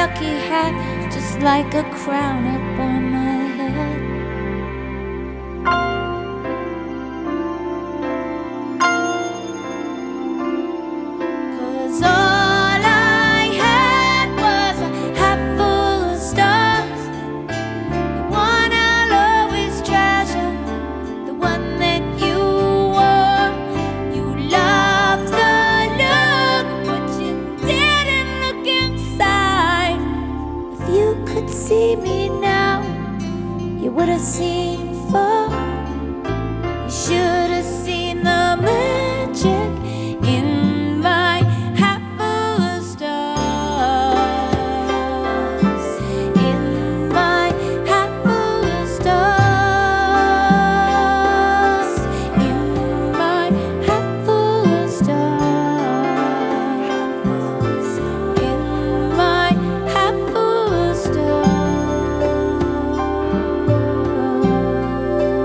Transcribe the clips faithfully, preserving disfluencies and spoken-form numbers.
lucky hat, just like a crown upon my head. Cause all I had was a hat full of stars, the one I'll always treasure, the one that you wore. You loved the look, but you didn't look inside. If you could see me now, you would have seen fall. You should have seen the magic in my hat full of stars. In my hat full of stars. In my hat full of stars. In my hat full of stars.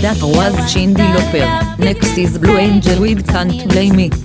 That was Cyndi Lauper. Next is Blue Angel with Can't Blame Me.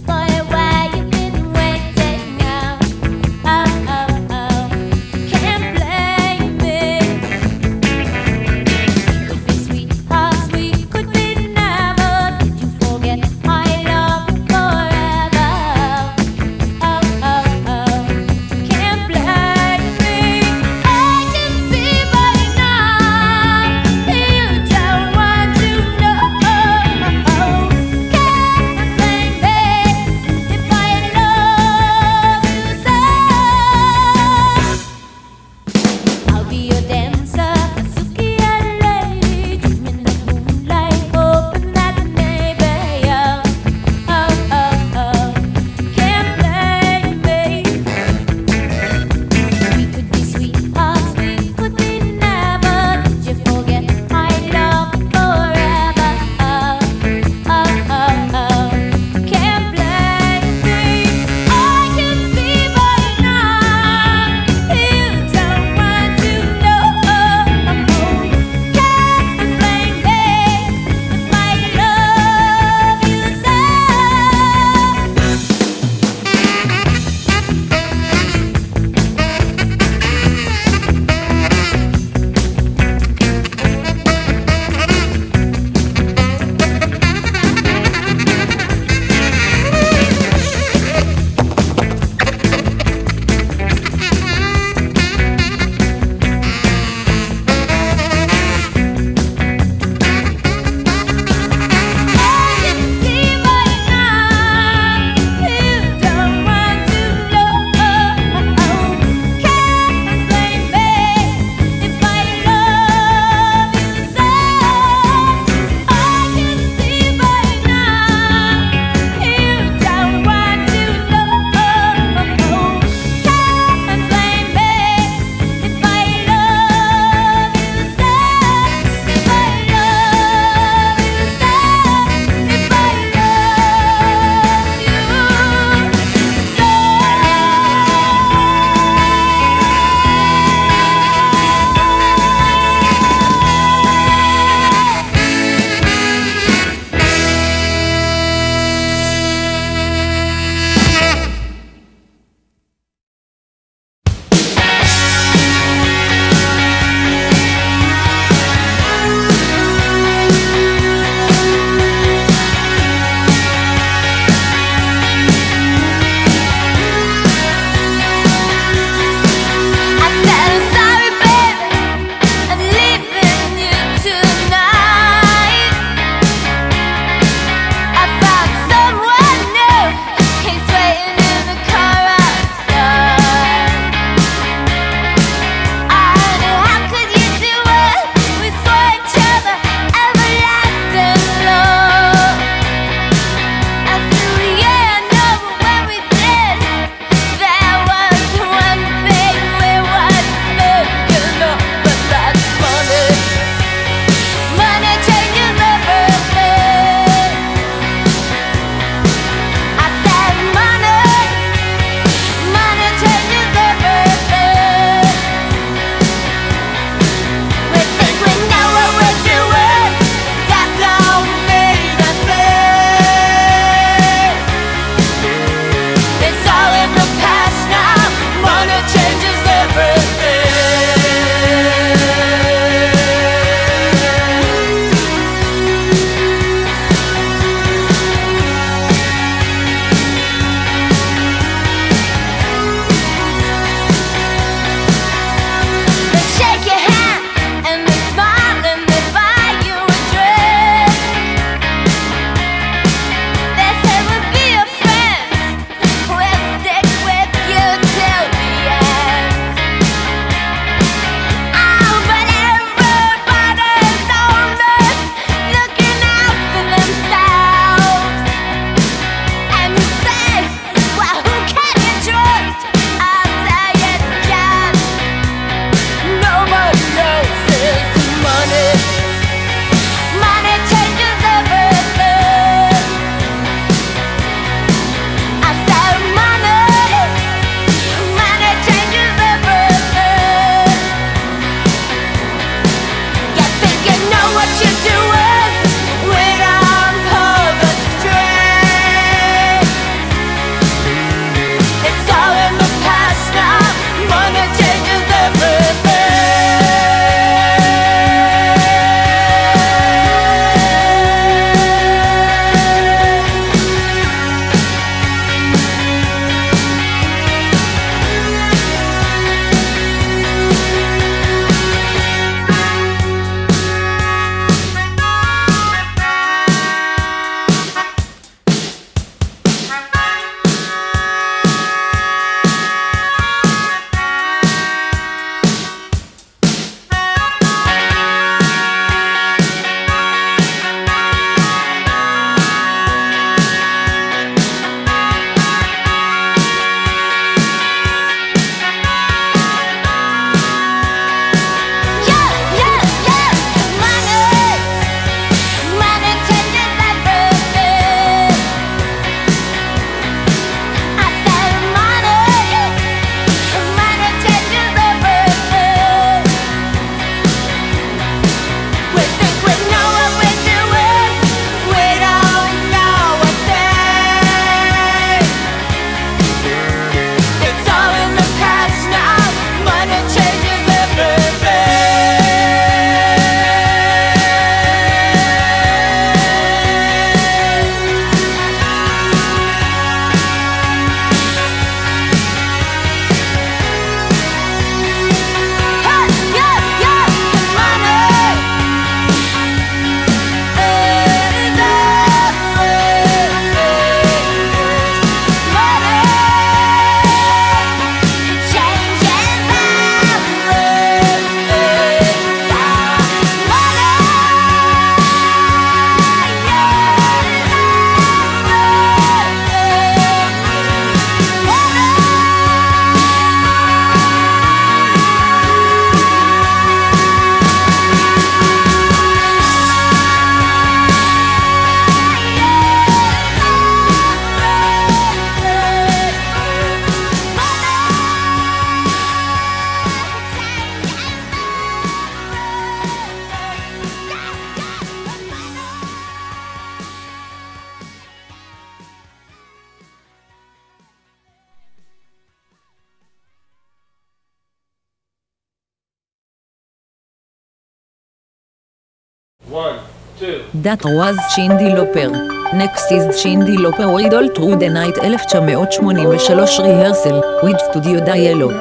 One, two. That was Cindy Lauper. Next is Cindy Lauper with All Through the Night אלף תשע מאות שמונים ושלוש rehearsal, with studio dialogue.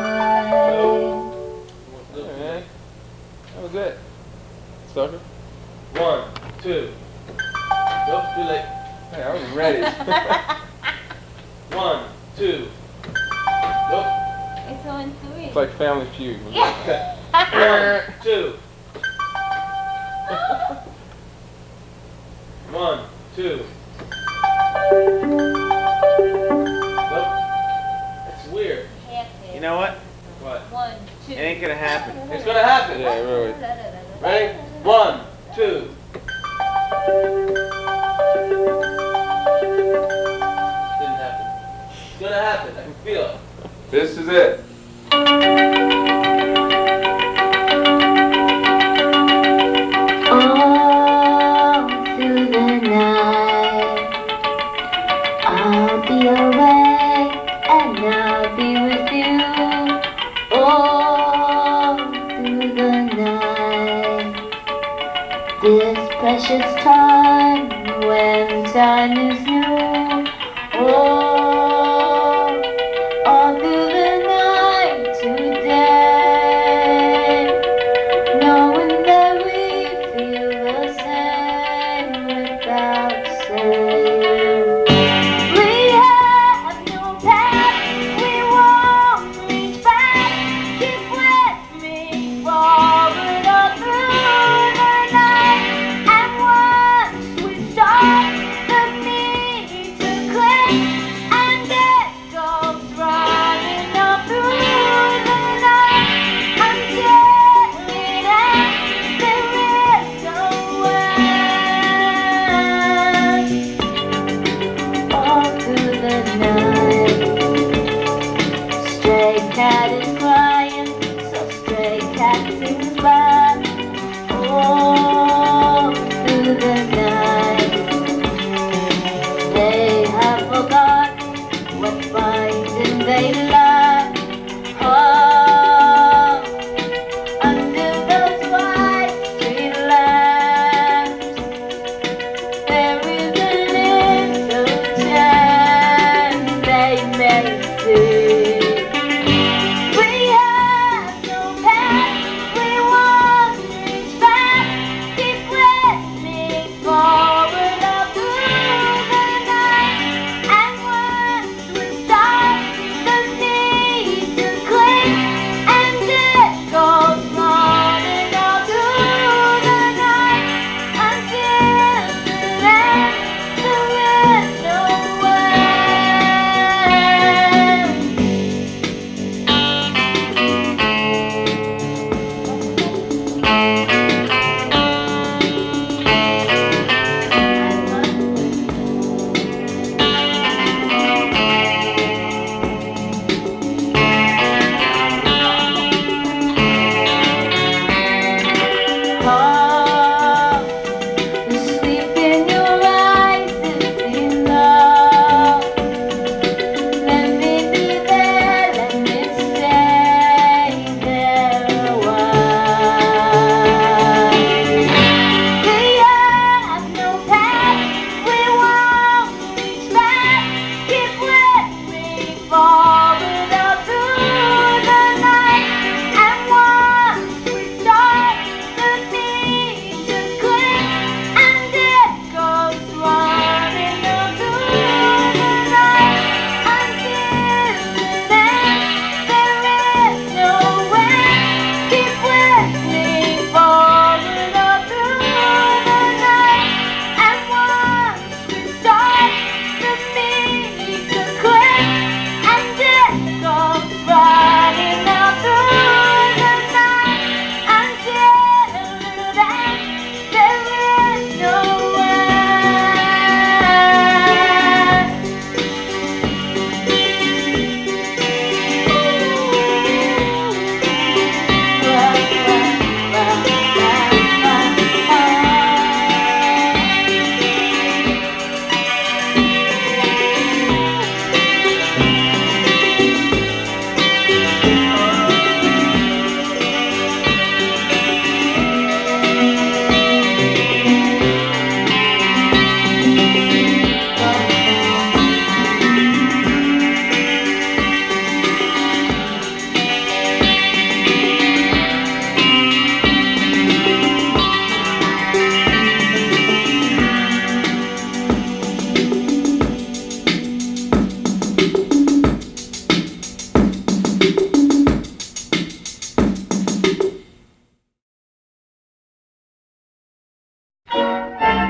Alright. That was it. Sucker. One, two. Nope, too late. Hey, I was ready. One, two. Nope. It's on three. It's like Family Feud. One, two. One, two. Nope. It's weird. You know what? What? One, two. It ain't gonna happen. It's gonna happen. Yeah, really. Ready? One, two. Didn't happen. It's gonna happen. I can feel it. This is it. All through the night, I'll be awake and I'll be with you. All through the night, this precious time when time is new. Oh, all through the night today, knowing that we feel the same without saying. We have no past, we won't reach back. Keep with me forward all through the night. And once we start, the need to cling, and it goes running all through the night until it ends. There is no end. All through the night, stray cat is crying, so stray cat sings by. All through the night, they have forgotten what binding they lie. Oh, under those white street lamps, there is a little chance they may see. We have no past, we won't reach back. Keep with me forward all through the night. And once we start, the need to cling, and it goes running all through the night until the end. There is no Oh, the sleep in your eyes is enough. Let me be there, let me stay there a while. We have no past, we won't reach back. Keep with me forward all through the night. And once we start, the need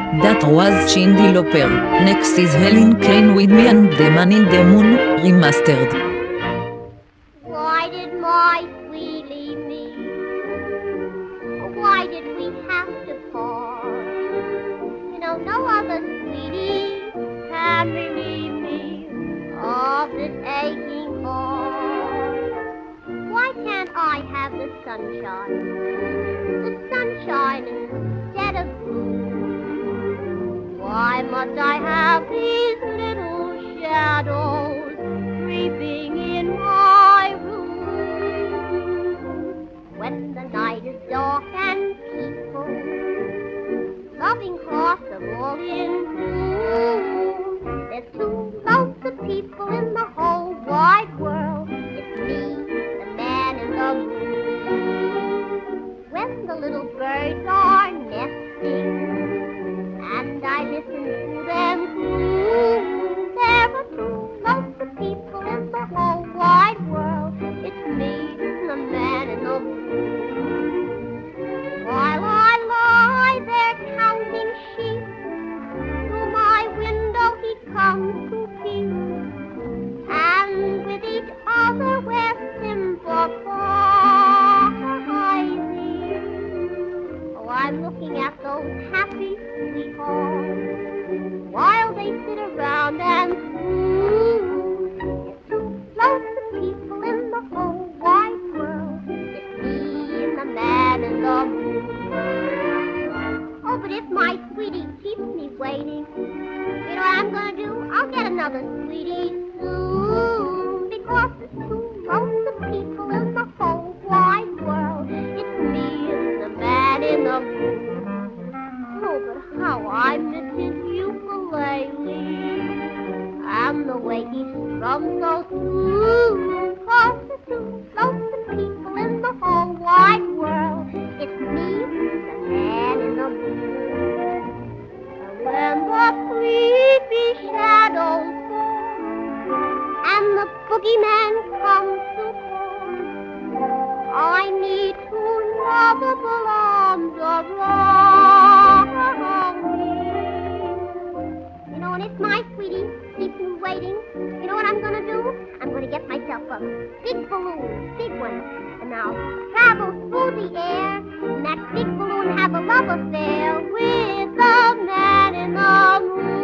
That was Cyndi Lauper. Next is Helen Kane with Me and the Man in the Moon, remastered. Why did my sweet leave me? Why did we have to part? You know, no other sweetie can relieve me of this aching heart. Why can't I have the sunshine? The sunshine instead of blue? Why must I have these little shadows creeping in my room? When the night is dark and peaceful, loving hearts are all in bloom. There's two lonesome people in the whole wide world. It's me, the man in the moon. When the little birds are nesting and I listen to them coo, there are two lonesome people in the whole wide world. It's me, the man in the moon. While I lie there counting sheep, through my window he comes to peep, and with each other we're sympathizing. Oh, I'm looking at those happy sweethearts while they sit around and swoon. There's two lonesome people in the whole wide world. It's me and the man in the moon. Oh, but if my sweetie keeps me waiting, you know what I'm gonna do? I'll get another sweetie soon. Because there's two lonesome people in the whole wide world. It's me and the man in the moon. Oh, but how I miss his ukulele and the way he strums so smooth. Cause there's two lonesome people in the whole wide world. It's me, the man in the moon. And when the creepy shadows fall and the boogeyman comes to call, I need two lovable arms around me. You know, and if my sweetie keeps me waiting, you know what I'm gonna do? I'm gonna get myself a big balloon, big one, and I'll travel through the air, and that big balloon have a love affair with the man in the moon.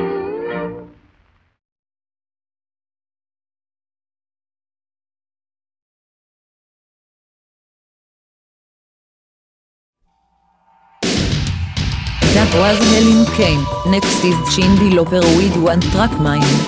That was Helen Kane. Next is Cyndi Lauper with One Track Mind.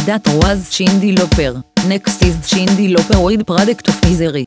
That was Cyndi Lauper. Next is Cyndi Lauper with Product of Misery.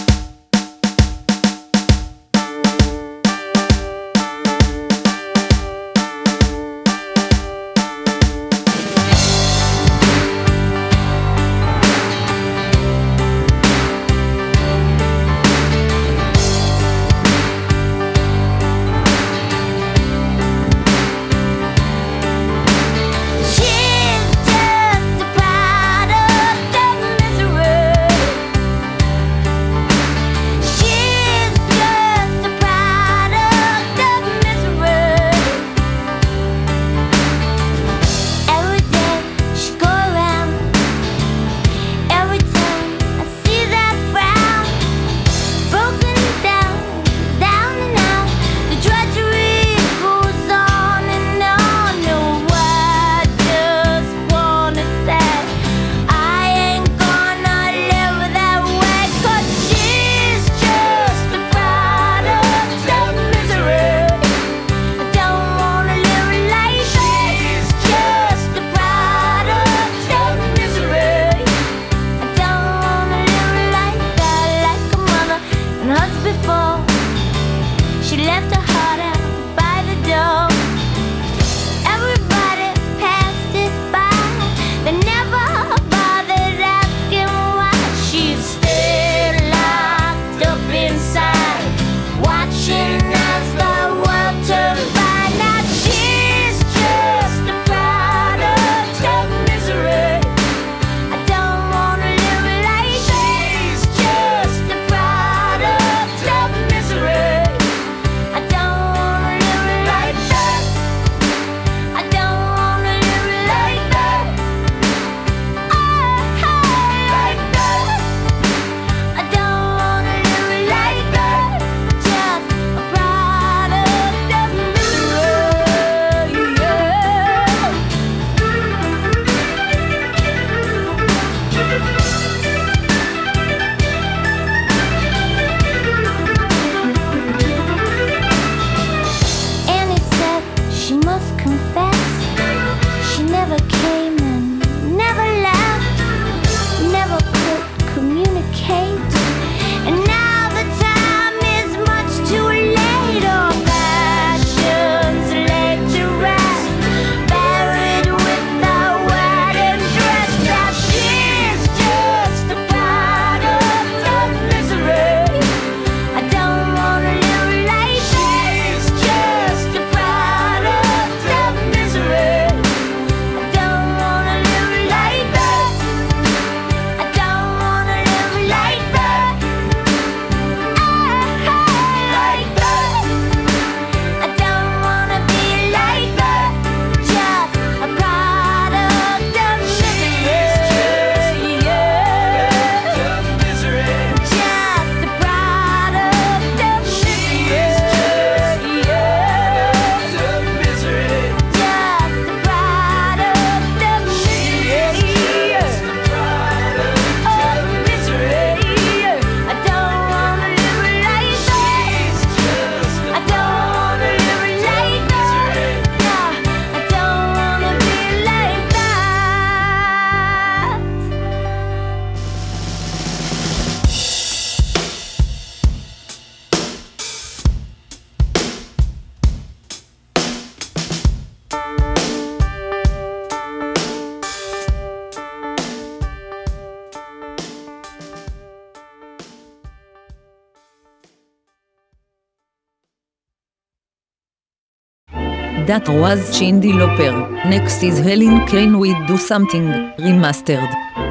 That was Cyndi Lauper. Next is Helen Kane with Do Something, remastered.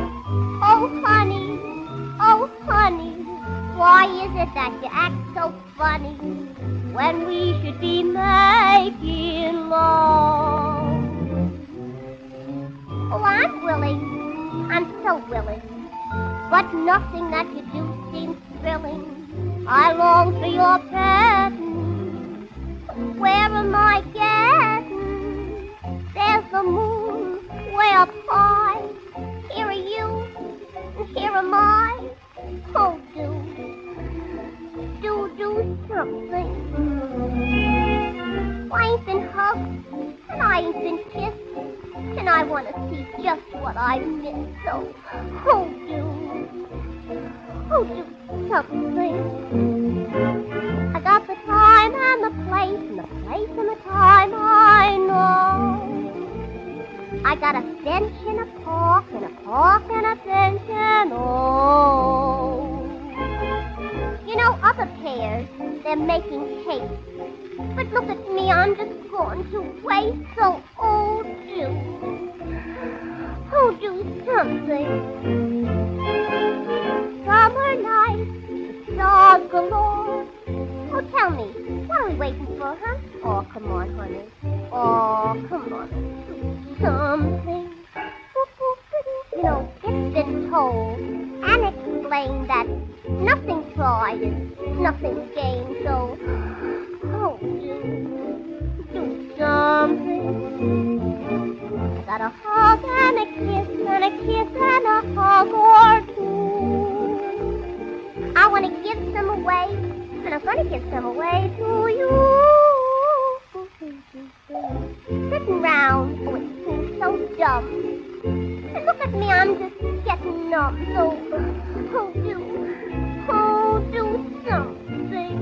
Oh honey, oh honey, why is it that you act so funny when we should be making love? Oh, I'm willing, I'm so willing, but nothing that you do seems thrilling. I long for your petting. Where am I getting? There's the moon way up high. Here are you, and here am I. Oh, do, do, do something. I ain't been hugged, and I ain't been kissed and I want to see just what I've missed. So, oh, do, oh, do something. I got the time and the place, and the place and the time I know. I got a bench in a park, and a park and a bench and oh. You know, other pairs, they're making cake. But look at me, I'm just going to waste, so oh, do. Oh, do something. Summer night, stars galore. Oh, tell me, what are we waiting for, huh? Oh, come on, honey. Oh, come on. Do something. You know, it's been told and explained that nothing tried is nothing gained, so oh, do, do something. I got a hug and a kiss and a kiss and a hug or two. I want to give some away, and I'm going to give some away to you. Sitting round, oh, it seems so dumb. And look at me, I'm just getting numb, so oh, do, oh, do something.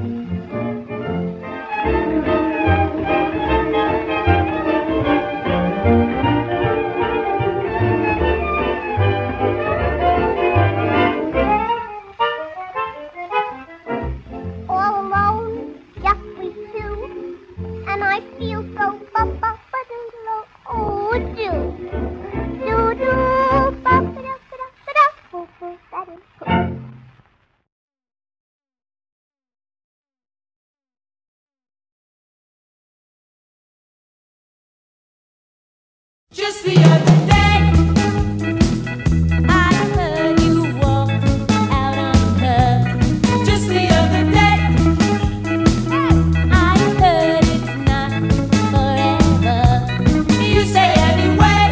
All alone, just we two, and I feel so ba-ba-ba-doo-lo, oh, do, do-do, ba-ba-da-ba-da-ba-da, Just the other day, I heard you walk out on her. Just the other day, I heard it's not forever. You say anyway,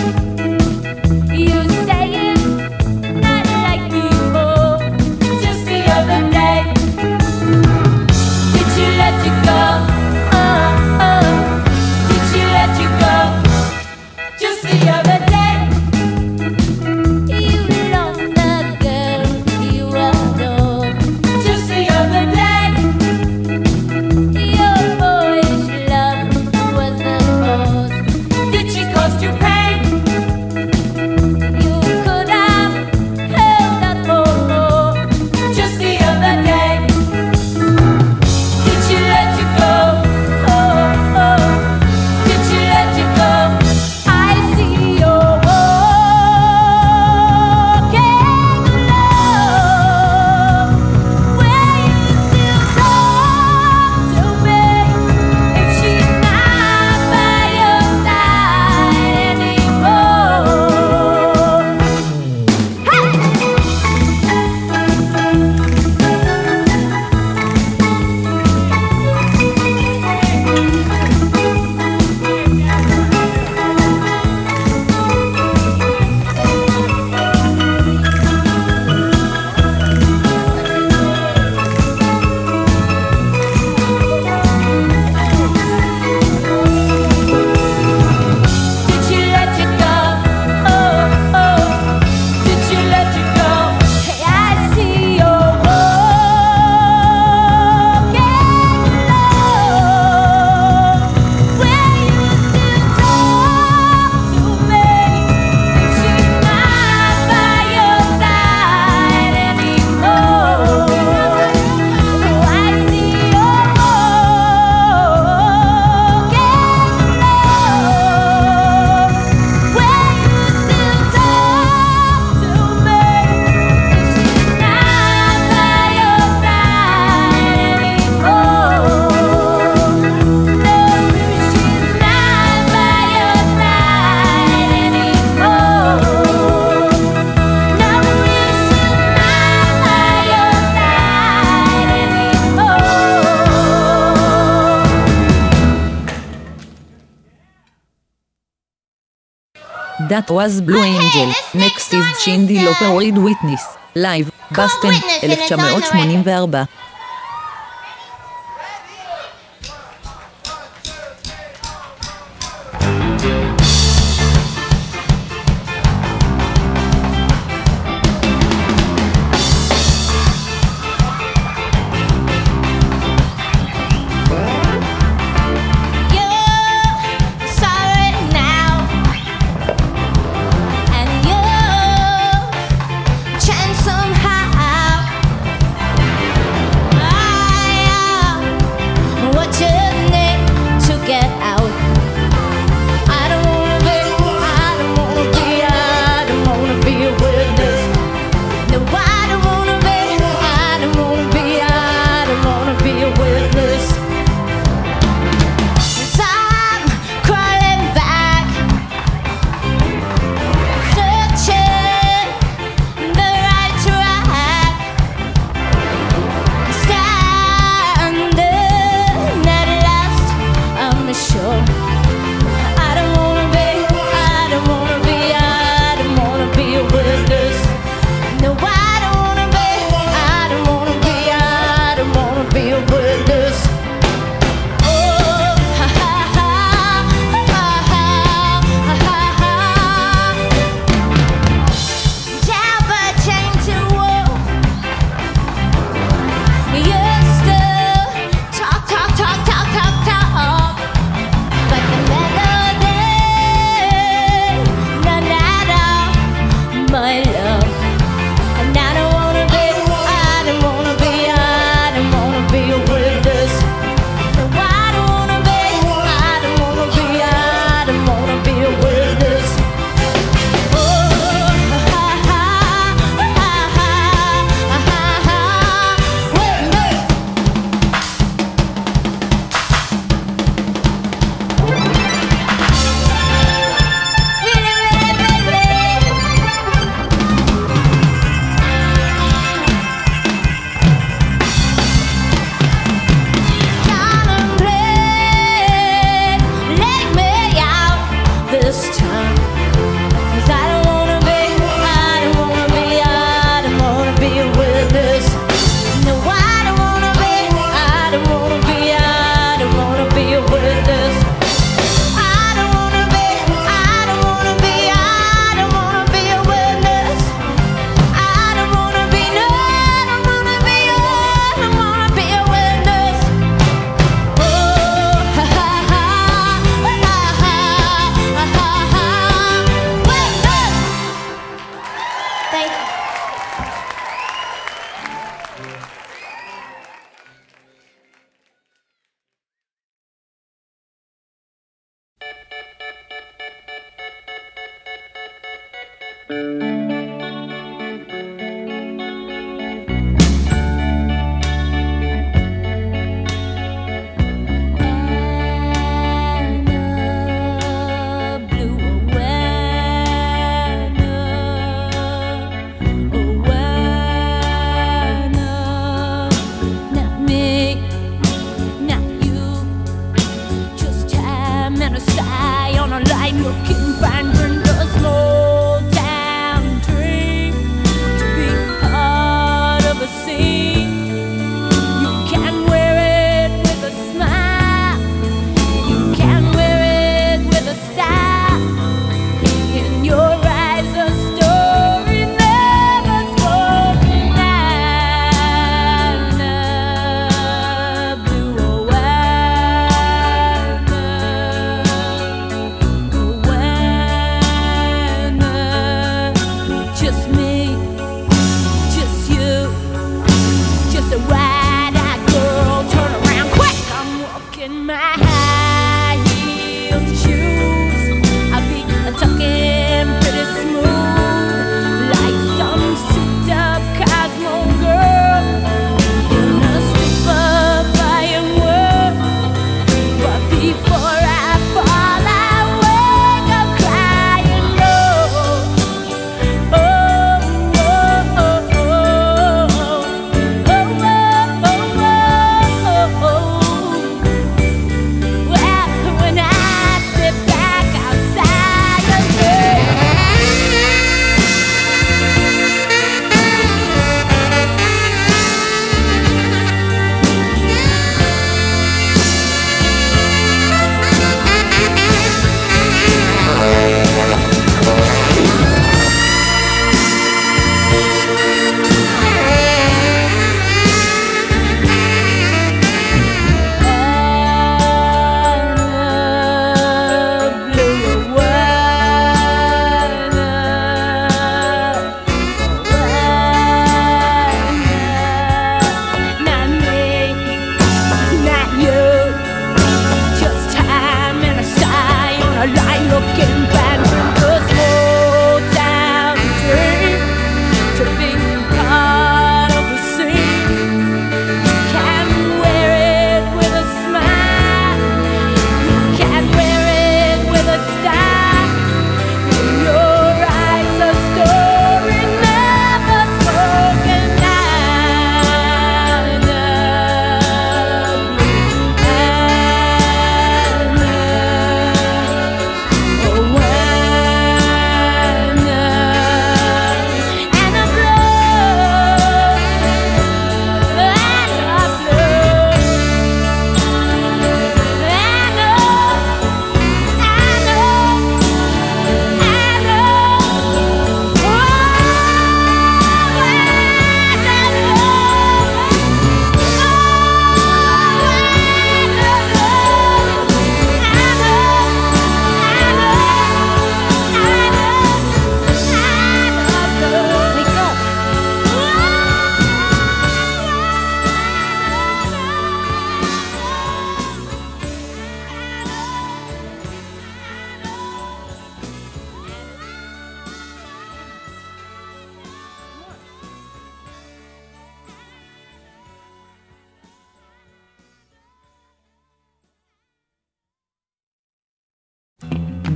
you say it's not like before. Just the other day, did she let you go? Oh, oh, did she let you go? Just the other day, you lost the girl you adored. Just the other day, your boyish love was the cause. Did she cause you pain? You could have held out for more. Just the other day, did she let you go? Oh, oh, did she let you go? I see you're walking alone. Will you still talk to me if she's not by your side anymore? Did she let you go? Oh, oh, did she let you go? Hey, I see you're walking alone. Will you still talk to me if she's not by your side anymore? Oh, I see you're walking alone. Will you still talk to me if she's not by your side anymore? No, she's not by your side anymore. No, she's not by your side anymore. That was Blue Okay, Angel. this Next next is song is, Cindy uh, Lauper with Witness. Live. בסטן, Witness, and it's on the אלף תשע מאות שמונים וארבע.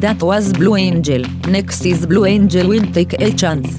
That was Blue Angel. Next is Blue Angel will take a chance.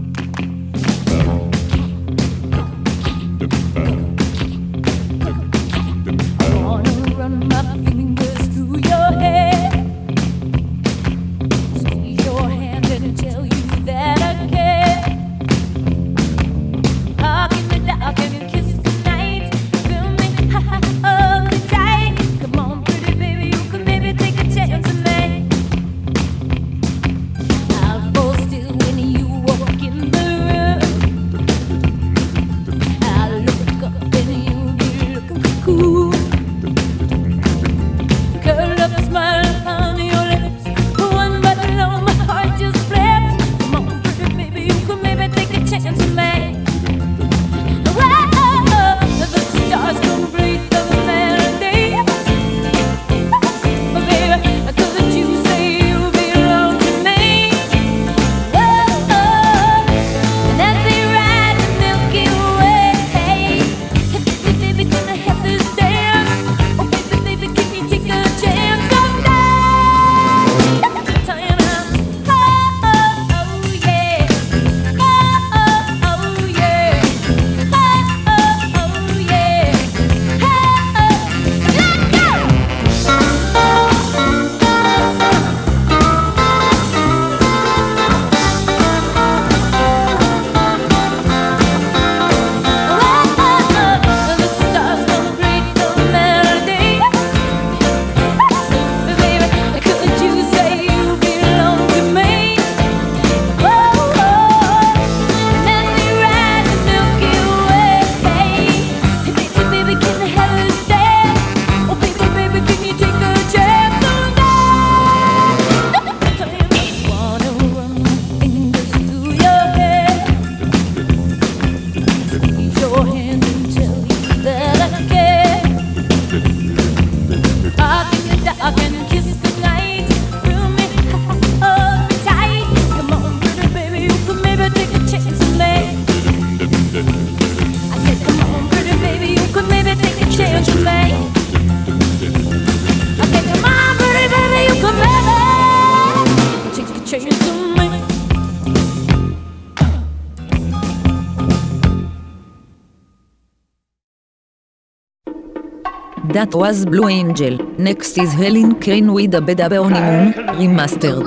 That was Blue Angel. Next is Helen Kane with a Beda Honeymoon, remastered.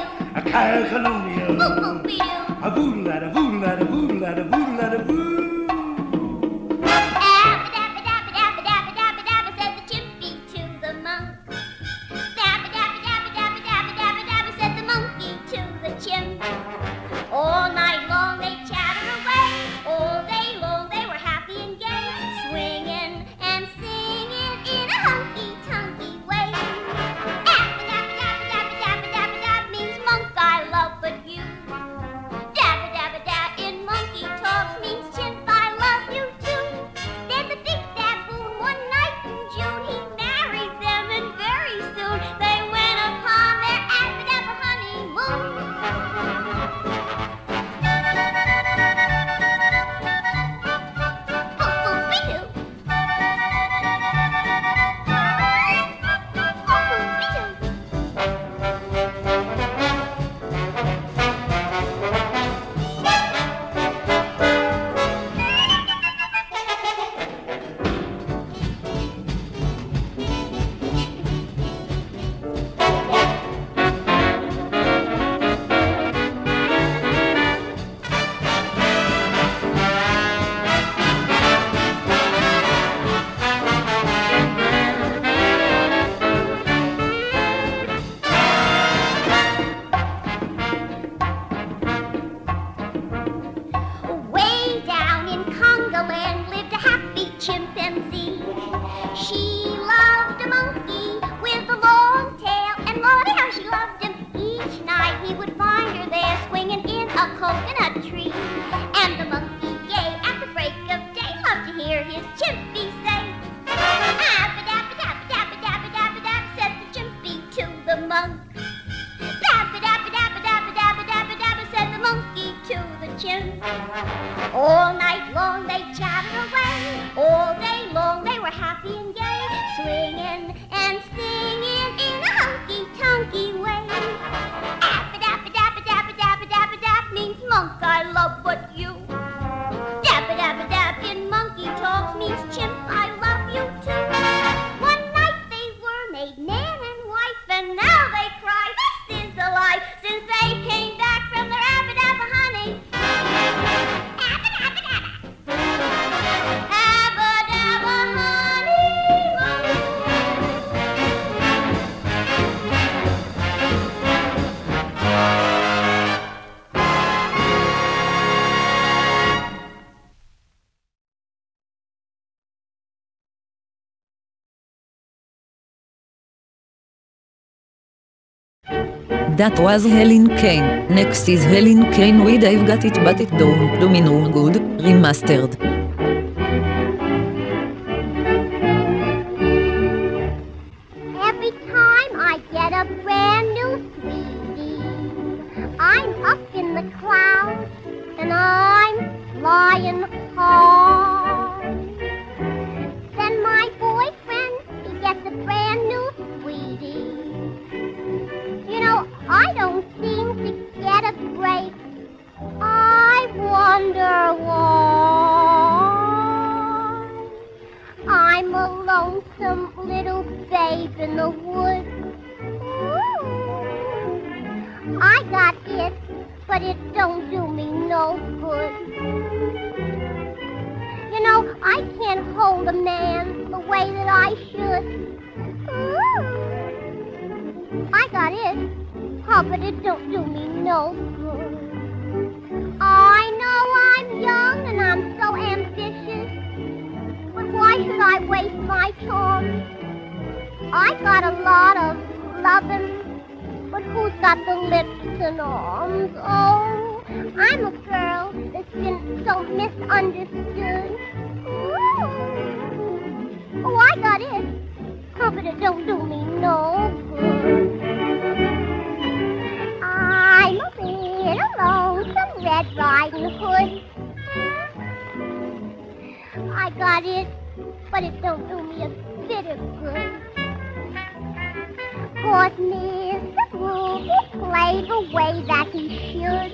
A California. A voodoo lad, a voodoo lad, a voodoo lad, a voodoo lad, a voodoo. Dabba dabba dabba dabba dabba dabba dabba said the chimpy to the monk. Dabba dabba dabba dabba dabba dabba dabba said the monkey to the chimp. All night long they chattered away. All day long they were happy and gay, swinging and singing in a hunky-tonky way. Dabba dabba dabba dabba dabba dabba dabba means monk I love but you. Dabba dabba dabba in monkey talk means chimp. That was Helen Kane. Next is Helen Kane with I've Got It But It Don't Do Me No Good, remastered. Every time I get a brand new sweetie, I'm up in the clouds and I'm flying high. Then my boyfriend, he gets a brand new sweetie. You know, I don't seem to get a break. I wonder why. I'm a lonesome little babe in the woods. Ooh. I got it, but it don't do me no good. You know, I can't hold a man the way that I should. Ooh. I got it, oh, but it don't do me no good. I know I'm young and I'm so ambitious, but why should I waste my charm? I got a lot of loving, but who's got the lips and arms? Oh, I'm a girl that's been so misunderstood. Ooh. Oh, I got it, oh, but it don't do me no good. I'm a little lonesome Red Riding Hood. I got it, but it don't do me a bit of good. 'Cause Mister Ruby played the way that he should.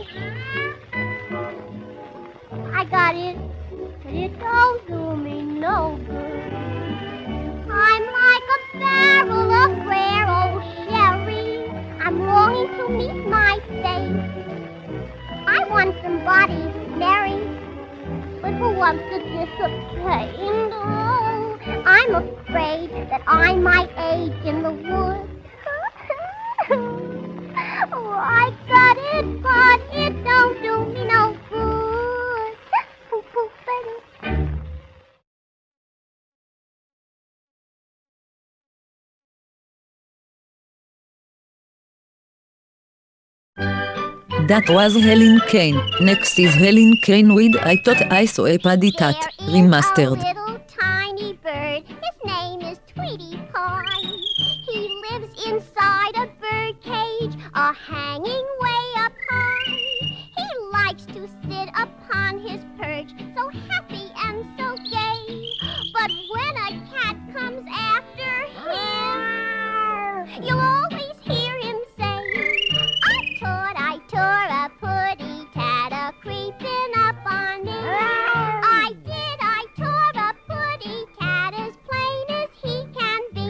I got it, but it don't do me no good. I'm like a barrel of rare old sherry. I'm longing to meet my fate. I want somebody merry, but who wants to dissipate? Oh, I'm afraid that I might age in the woods. Oh, I got it, but it don't do me no good. Poof, poof, baby. That was Helen Kane. Next is Helen Kane with I Thought I Saw a Paddy Tat, remastered. There is a little tiny bird. His name is Tweety Pie. He lives inside a bird cage, a hanging way up high. He likes to sit upon his perch, so happy and so gay. But when a cat comes after him, you'll always hear him say, I thought I tore a putty tat a creeping up on me. I did, I tore a putty tat as plain as he can be.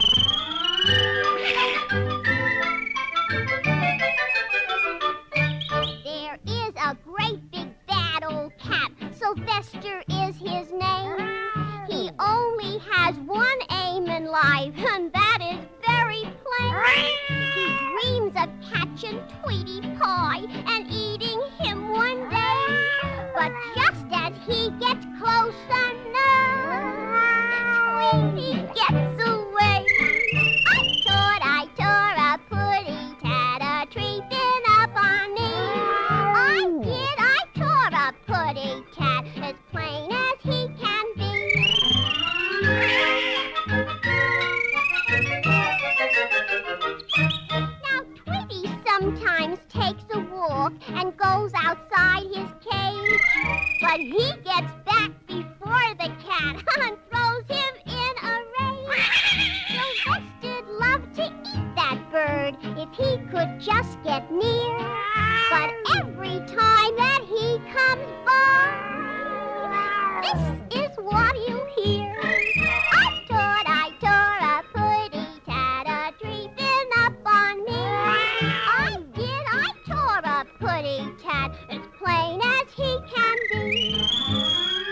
There is a great big bad old cat, Sylvester is his name. He only has one aim in life, and that is very plain. He dreams of catching Tweety Pie and eating him one day. But just as he gets close enough, Tweety gets away. I thought I tore a putty tat a creeping up on me. I did, I tore a putty tat as plain as he can be. Now Tweety sometimes takes a walk and goes outside his cage, but he gets back before the cat and throws him in a rage. Sylvester'd love to eat that bird if he could just get near, but every time that he comes by, this is what you hear. I thought I tore a putty tat a creeping up on me. I did, I tore a putty tat as plain as he can be.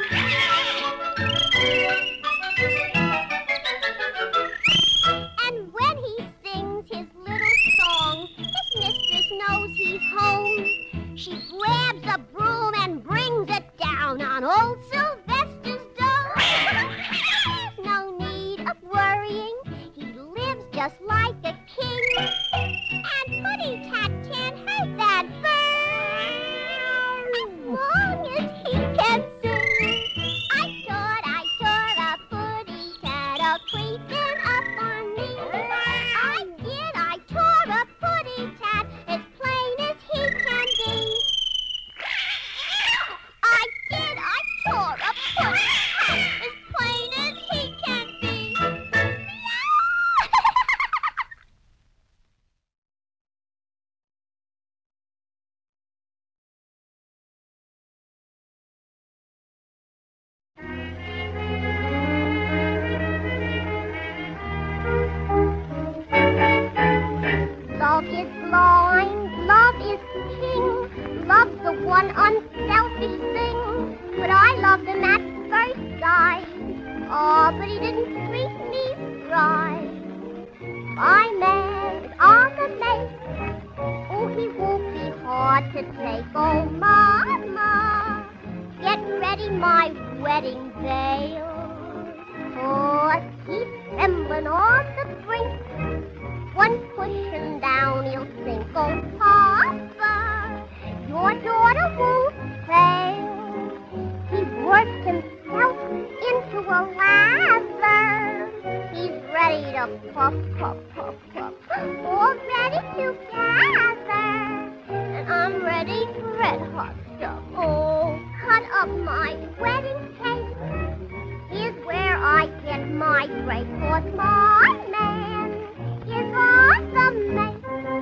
one unselfish thing, but I loved him at first sight. Oh, but he didn't treat me right. My man is on the make. Oh, he won't be hard to take. Oh, mama, get ready my wedding veil. Oh, he's trembling on the brink. One pushing down, he'll sink. Oh, Papa, your daughter won't fail. He worked himself into a lather. He's ready to puff, puff, puff, puff. All ready to gather. And I'm ready for red hot stuff. Oh, cut up my wedding cake. Here's where I get my break. 'Cause my man is on the make.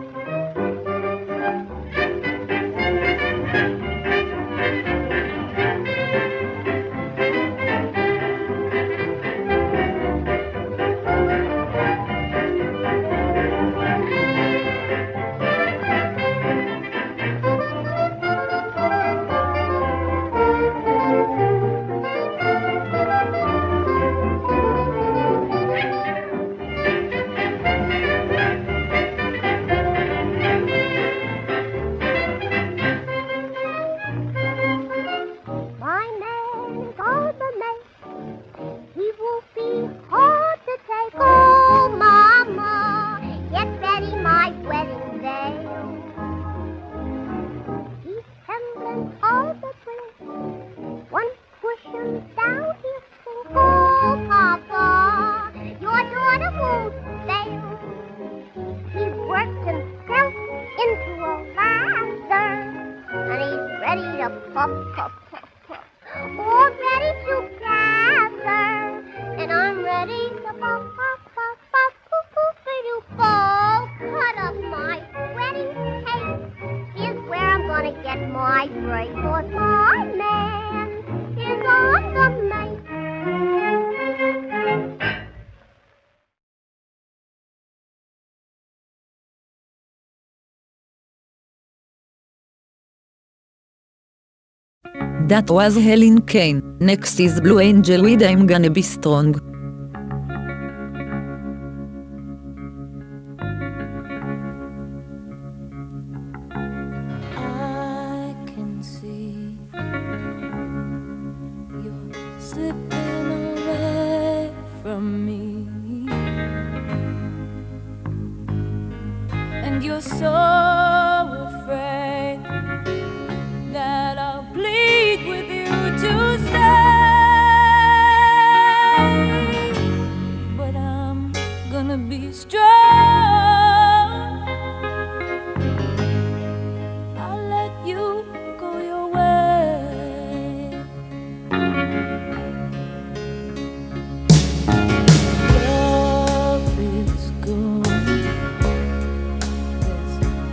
That was Helen Kane. Next is Blue Angel with I'm Gonna Be Strong. I can see you're slipping away from me, and you're so afraid that I'll plead with you to stay. But I'm gonna be strong. I'll let you go your way. Love is gone. There's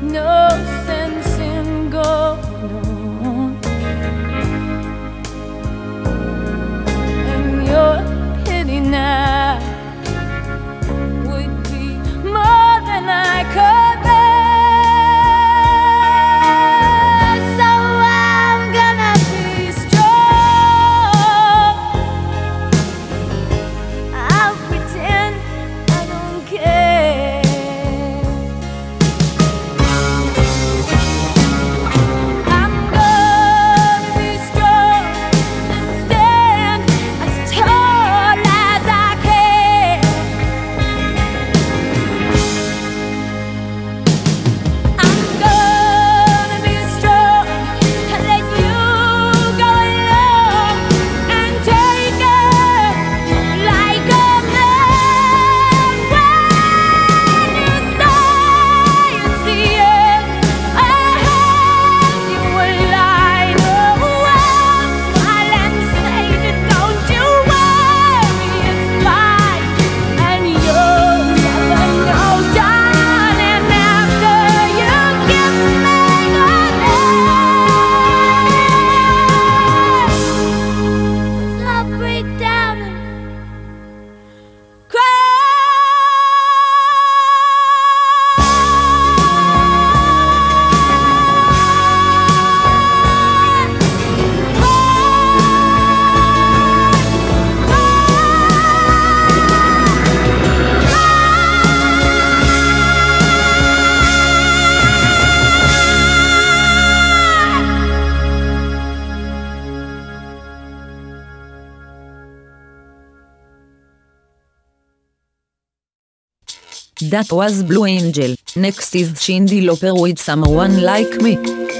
That was Blue Angel. Next is Cyndi Lauper with Someone Like Me.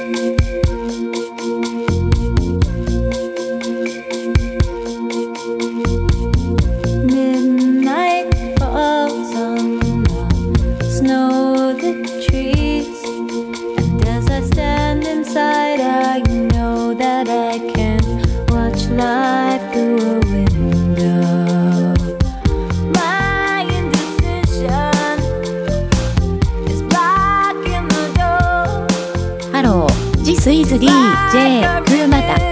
Midnight falls on the snow, the trees, and as I stand inside, I know that I can watch life through a window. My indecision is blocking the door. ハロー、This is ディージェー クーマタ。